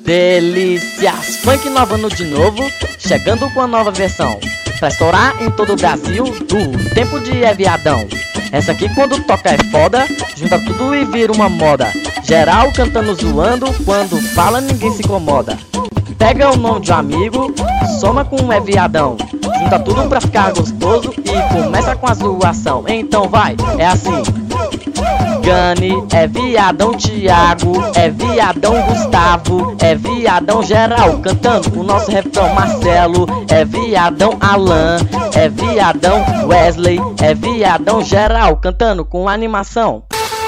Delícias, funk inovando de novo, chegando com a nova versão, pra estourar em todo o Brasil, do tempo de Eviadão. Essa aqui quando toca é foda, junta tudo e vira uma moda. Geral cantando zoando, quando fala ninguém se incomoda. Pega o nome de um amigo, soma com um Eviadão, junta tudo pra ficar gostoso e começa com a zoação. Então vai, é assim. Gani, é viadão Thiago, é viadão Gustavo, é viadão geral cantando o nosso refrão Marcelo, é viadão Alan, é viadão Wesley, é viadão geral cantando com animação.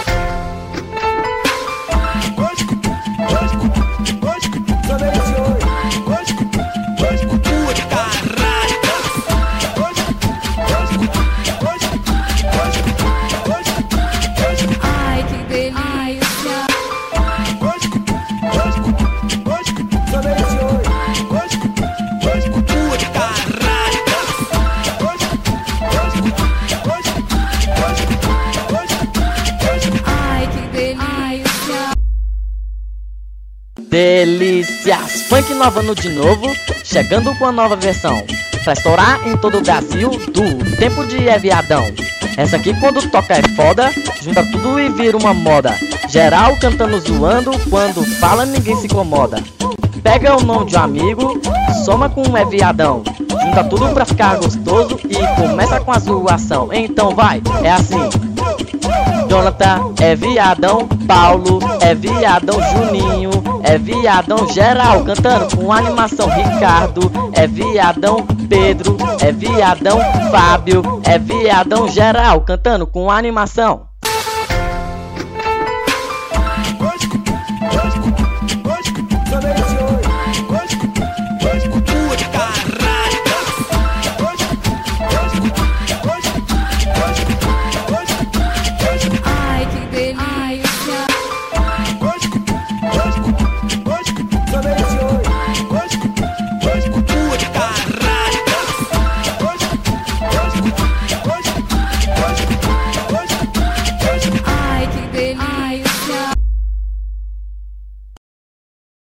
Delícias, funk inovando de novo, chegando com a nova versão, pra estourar em todo o Brasil, do tempo de Eviadão. Essa aqui quando toca é foda, junta tudo e vira uma moda. Geral cantando zoando, quando fala ninguém se incomoda. Pega o nome de um amigo, soma com um Eviadão, junta tudo pra ficar gostoso e começa com a zoação. Então vai, é assim. Jonathan, é viadão Paulo, é viadão Juninho, é viadão geral cantando com animação Ricardo, é viadão Pedro, é viadão Fábio, é viadão geral cantando com animação.